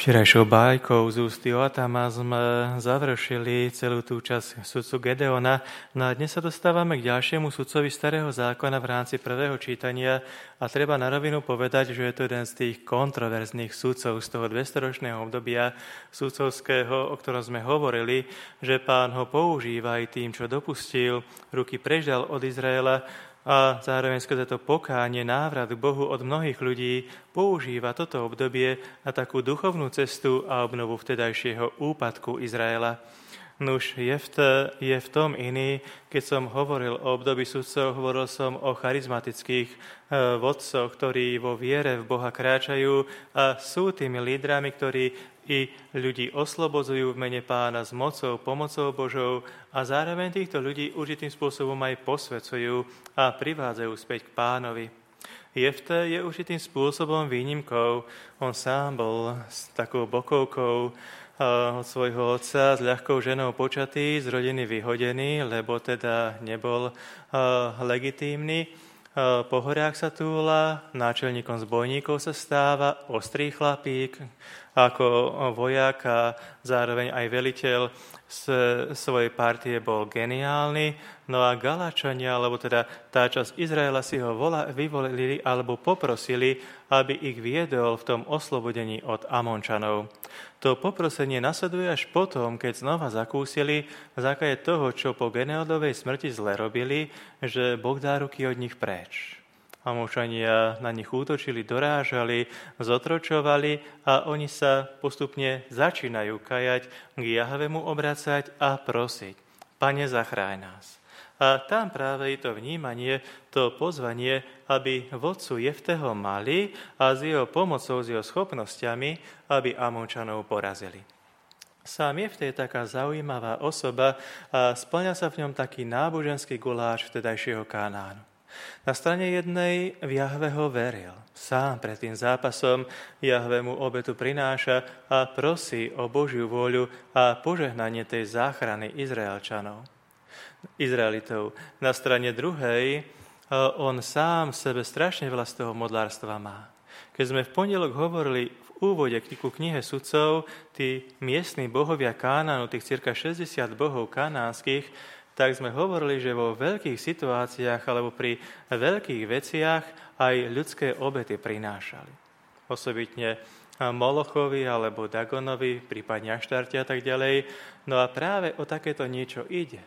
Včerajšou bájkou z ústy Joatama sme završili celú tú časť sudcu Gedeona. No a dnes sa dostávame k ďalšiemu sudcovi Starého zákona v rámci prvého čítania a treba na rovinu povedať, že je to jeden z tých kontroverzných sudcov z toho 200-ročného obdobia sudcovského, o ktorom sme hovorili, že Pán ho používa aj tým, čo dopustil, ruky prežal od Izraela, a zároveň skrze to pokánie, návrat k Bohu od mnohých ľudí používa toto obdobie na takú duchovnú cestu a obnovu vtedajšieho úpadku Izraela. Nuž je v tom iný, keď som hovoril o období sudcov, hovoril som o charizmatických vodcoch, ktorí vo viere v Boha kráčajú a sú tými lídrami, ktorí i ľudí oslobodzujú v mene Pána s mocou, pomocou Božou a zároveň týchto ľudí určitým spôsobom aj posvedcujú a privádzajú späť k Pánovi. Jefte je určitým spôsobom výnimkou. On sám bol s takou bokovkou od svojho otca, s ľahkou ženou počatý, z rodiny vyhodený, lebo teda nebol legitímny. Po horách sa túla, náčelníkom zbojníkov sa stáva, ostrý chlapík, ako vojak a zároveň aj veliteľ svojej partie bol geniálny. No a Galáčania, alebo teda tá časť Izraela si ho vyvolili alebo poprosili, aby ich viedol v tom oslobodení od Amončanov. To poprosenie nasleduje až potom, keď znova zakúsili na základe toho, čo po Gedeonovej smrti zle robili, že Boh dá ruky od nich preč. Amončania na nich útočili, dorážali, zotročovali a oni sa postupne začínajú kajať, k Jahvemu obracať a prosiť: Pane, zachráň nás. A tam práve je to vnímanie, to pozvanie, aby vodcu Jefteho mali a s jeho pomocou, s jeho schopnosťami, aby Amončanov porazili. Sám Jefte je taká zaujímavá osoba a spĺňa sa v ňom taký náboženský guláš vtedajšieho Kanánu. Na strane jednej v Jahveho veril. Sám pred tým zápasom Jahvemu obetu prináša a prosí o Božiu vôľu a požehnanie tej záchrany Izraelitov. Na strane druhej on sám sebe strašne veľa z toho modlárstva má. Keď sme v pondelok hovorili v úvode ku knihe sudcov, tí miestni bohovia Kánánu, tých cirka 60 bohov kanánskych, tak sme hovorili, že vo veľkých situáciách alebo pri veľkých veciach aj ľudské obety prinášali. Osobitne Molochovi alebo Dagonovi, prípadne Aštarte a tak ďalej. No a práve o takéto niečo ide.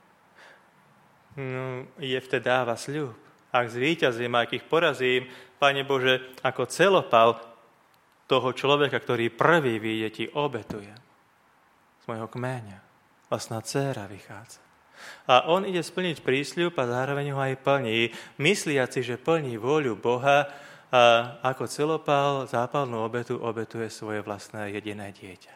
Jefte dáva sľub. Ak zvíťazím, ak ich porazím, Pane Bože, ako celopal toho človeka, ktorý prvý vyjde, ti obetuje. Z môjho kmeňa. Vlastná dcéra vychádza. A on ide splniť prísľub a zároveň ho aj plní, mysliaci, že plní vôľu Boha a ako celopál zápalnú obetu obetuje svoje vlastné jediné dieťa.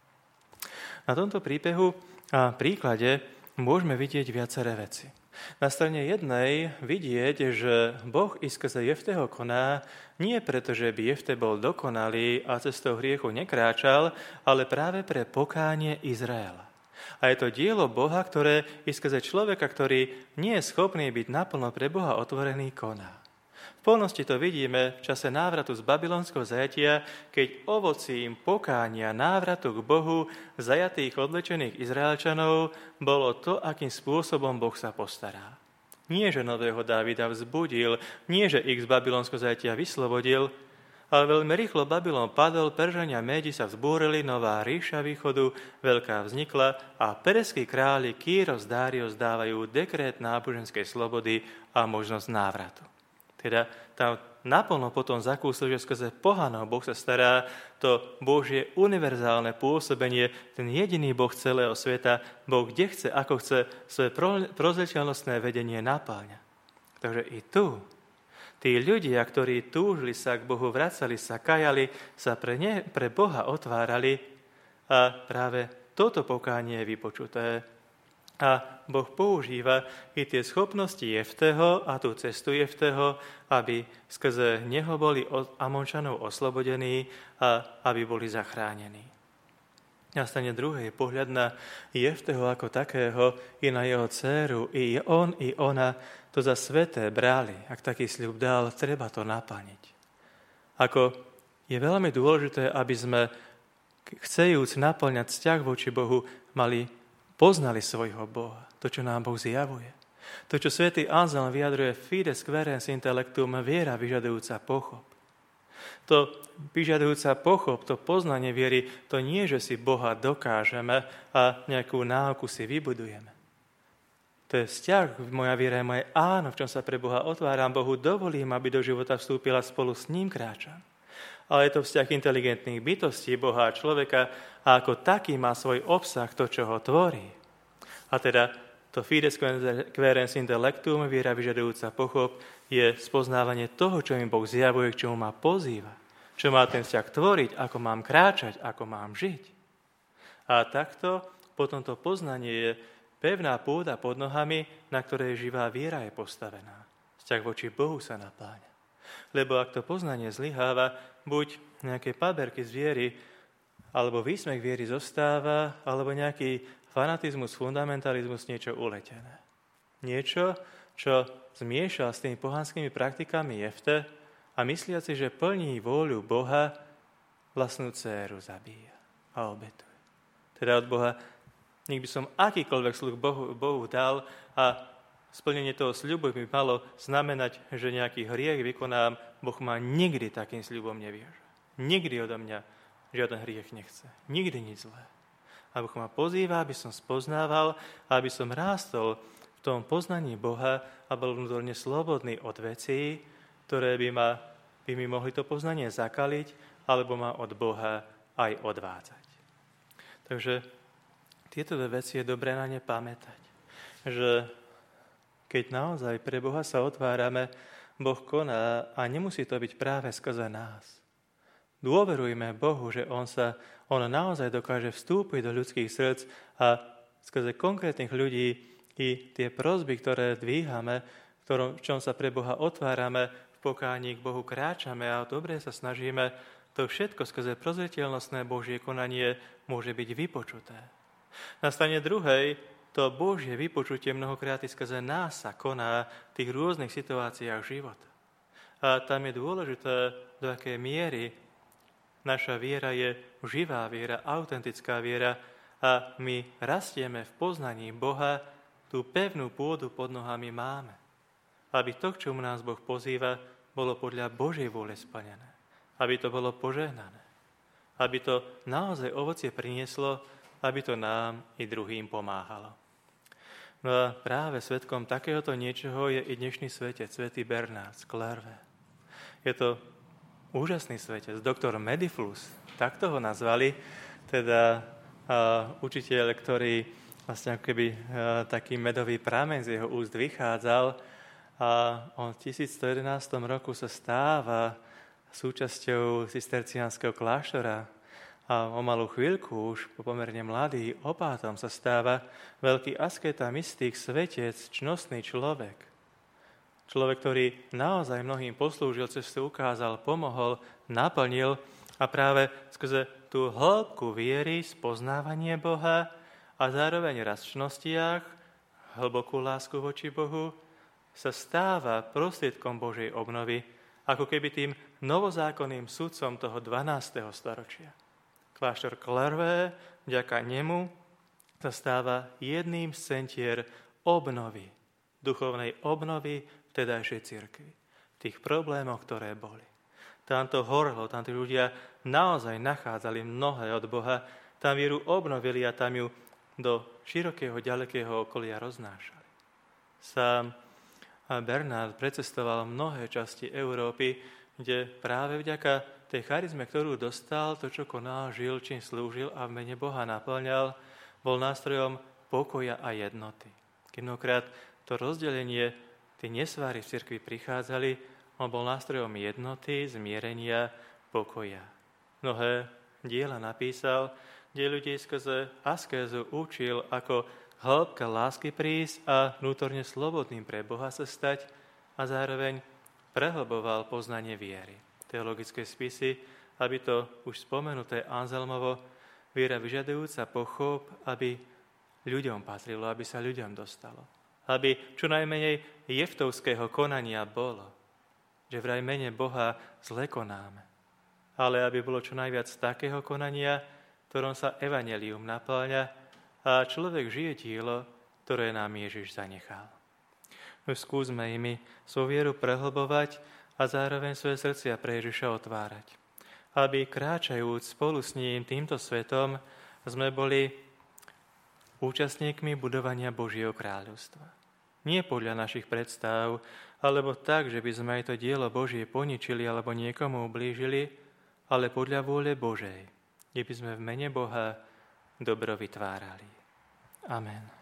Na tomto príbehu a príklade môžeme vidieť viaceré veci. Na strane jednej vidieť, že Boh i skrze Jefteho koná nie preto, že by Jefte bol dokonalý a cestou hriechu nekráčal, ale práve pre pokánie Izraela. A je to dielo Boha, ktoré i skrze človeka, ktorý nie je schopný byť naplno pre Boha otvorený, koná. V plnosti to vidíme v čase návratu z babylonského zajatia, keď ovocím pokánia návratu k Bohu zajatých odlečených Izraelčanov bolo to, akým spôsobom Boh sa postará. Nie, že nového Dávida vzbudil, nie, že ich z babylonského zajatia vyslobodil, ale veľmi rýchlo Babylon padol, Peržania Médi sa vzbúrili, nová ríša východu, veľká vznikla a perskí králi Kýros, Dários dávajú dekrét náboženskej slobody a možnosť návratu. Teda tam naplno potom zakúsil, že skrze pohanov Boh sa stará, to Božie univerzálne pôsobenie, ten jediný Boh celého sveta, Boh kde chce, ako chce, svoje prozreteľnostné vedenie napáľa. Takže i tu tí ľudia, ktorí túžili sa k Bohu, vracali sa, kajali, sa pre Boha otvárali a práve toto pokánie je vypočuté. A Boh používa i tie schopnosti Jefteho a tú cestu Jefteho, aby skrze neho boli od Amončanov oslobodení a aby boli zachránení. Na strane druhej pohľad na Jefteho ako takého i na jeho dcéru, i on, i ona to za sveté brali. Ak taký sľub dal, treba to naplniť. Ako je veľmi dôležité, aby sme chcejúc naplňať vzťah voči Bohu, poznali svojho Boha. To, čo nám Boh zjavuje. To, čo svätý Anselm vyjadruje fides querens intellectum, viera vyžadujúca pochop. To vyžadujúca pochop, to poznanie viery, to nie, že si Boha dokážeme a nejakú náuku si vybudujeme. To je vzťah, moja viera je moje áno, v čom sa pre Boha otváram, Bohu dovolím, aby do života vstúpila, spolu s ním kráčam. Ale je to vzťah inteligentných bytostí, Boha a človeka a ako taký má svoj obsah, to, čo ho tvorí. A teda to fides querens intellectum, viera vyžadujúca pochop, je spoznávanie toho, čo mi Boh zjavuje, k čomu ma pozýva. Čo má ten vzťah tvoriť, ako mám kráčať, ako mám žiť. A takto potom to poznanie je pevná pôda pod nohami, na ktorej živá viera je postavená. Vzťah voči Bohu sa napáňa. Lebo ak to poznanie zlyháva, buď nejaké paberky z viery, alebo výsmech viery zostáva, alebo nejaký fanatizmus, fundamentalizmus, niečo uletené. Niečo, čo zmieša s tými pohanskými praktikami Jefte a mysliaci, že plní vôľu Boha, vlastnú dcéru zabíja a obetuje. Teda od Boha nech by som akýkoľvek sľub Bohu dal a splnenie toho sľubu by malo znamenať, že nejaký hriech vykonám, Boh ma nikdy takým sľubom neviaže. Nikdy odo mňa žiaden hriech nechce. Nikdy nič zlé. A Boh ma pozýva, aby som spoznával a aby som rástol v tom poznaní Boha a bol vnútorne slobodný od vecí, ktoré by mi mohli to poznanie zakaliť alebo ma od Boha aj odvádzať. Takže tieto dve veci je dobré na ne pamätať. Že keď naozaj pre Boha sa otvárame, Boh koná a nemusí to byť práve skrze nás. Dôverujme Bohu, že On naozaj dokáže vstúpiť do ľudských srdc a skrze konkrétnych ľudí i tie prosby, ktoré dvíhame, v čom sa pre Boha otvárame, v pokáni k Bohu kráčame a dobre sa snažíme, to všetko skrze prozreteľnostné Božie konanie môže byť vypočuté. Na strane druhej, to Božie vypočutie mnohokrát skrze nás sa koná v tých rôznych situáciách života. A tam je dôležité, do akej miery naša viera je živá viera, autentická viera a my rastieme v poznaní Boha, tú pevnú pôdu pod nohami máme. Aby to, k čomu nás Boh pozýva, bolo podľa Božej vôle splnené. Aby to bolo požehnané. Aby to naozaj ovocie prinieslo, aby to nám i druhým pomáhalo. No a práve svedkom takéhoto niečoho je i dnešný svetec, svätý Bernard z Clairvaux. Je to úžasný svetec, doktor Mediflus, takto ho nazvali, teda učiteľ, ktorý vlastne ako keby taký medový prameň z jeho úst vychádzal a on v 1111 roku sa stáva súčasťou cisterciánskeho kláštora a o malú chvíľku, už po pomerne mladý opátom sa stáva veľký asketa, mystik, svetec, čnostný človek. Človek, ktorý naozaj mnohým poslúžil, cestu ukázal, pomohol, naplnil a práve skrze tú hĺbku viery, spoznávanie Boha a zároveň raz v čnostiach, hlbokú lásku voči Bohu, sa stáva prostriedkom Božej obnovy, ako keby tým novozákonným sudcom toho 12. storočia. Kláštor Clairvaux, vďaka nemu, sa stáva jedným z centier obnovy, duchovnej obnovy vtedajšej cirkvi. V tých problémoch, ktoré boli. Tam to horlo, tam tí ľudia naozaj nachádzali mnohé od Boha, tam vieru obnovili a tam ju do širokého, ďalekého okolia roznášali. Sám Bernard precestoval mnohé časti Európy, kde práve vďaka tej charizme, ktorú dostal, to, čo konal, žil, čím slúžil a v mene Boha naplňal, bol nástrojom pokoja a jednoty. Keď mnohokrát to rozdelenie, tie nesváry v cirkvi prichádzali, on bol nástrojom jednoty, zmierenia, pokoja. Mnohé diela napísal, kde ľudí skrze askézu učil, ako hĺbka lásky prísť a vnútorne slobodným pre Boha sa stať a zároveň prehlboval poznanie viery. Teologické spisy, aby to už spomenuté Anselmovo, viera vyžadujúca pochop, aby ľuďom patrilo, aby sa ľuďom dostalo. Aby čo najmenej jeftovského konania bolo, že vraj mene Boha zle konáme. Ale aby bolo čo najviac takého konania, ktorom sa evanjelium naplňa a človek žije dielo, ktoré nám Ježiš zanechal. Skúsme imi svoju vieru prehlbovať a zároveň svoje srdcia pre Ježiša otvárať, aby kráčajúc spolu s ním týmto svetom sme boli účastníkmi budovania Božieho kráľovstva. Nie podľa našich predstav, alebo tak, že by sme aj to dielo Božie poničili alebo niekomu ublížili, ale podľa vôle Božej, kde by sme v mene Boha dobro vytvárali. Amen.